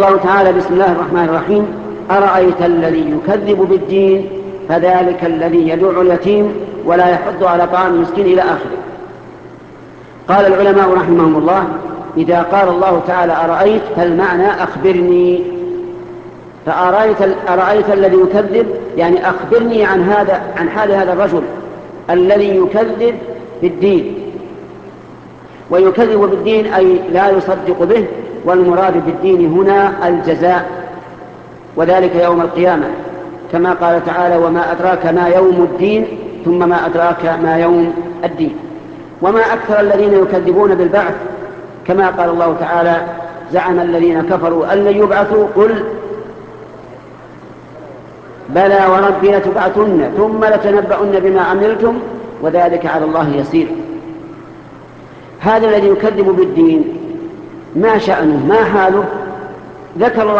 الله تعالى: بسم الله الرحمن الرحيم: أرأيت الذي يكذب بالدين فذلك الذي يدع اليتيم ولا يحض على طعام المسكين إلى آخره. قال العلماء رحمهم الله: إذا قال الله تعالى أرأيت فالمعنى أخبرني. فأرأيت الذي يكذب يعني أخبرني عن حال هذا الرجل الذي يكذب بالدين. ويكذب بالدين أي لا يصدق به، والمراد بالدين هنا الجزاء، وذلك يوم القيامة، كما قال تعالى: وما أدراك ما يوم الدين، ثم ما أدراك ما يوم الدين. وما أكثر الذين يكذبون بالبعث، كما قال الله تعالى: زعم الذين كفروا أن لن يبعثوا قل بلى وربي لتبعثن ثم لتنبؤن بما عملتم وذلك على الله يسير. هذا الذي يكذب بالدين ما شأنه؟ ما حاله؟ ذكر الله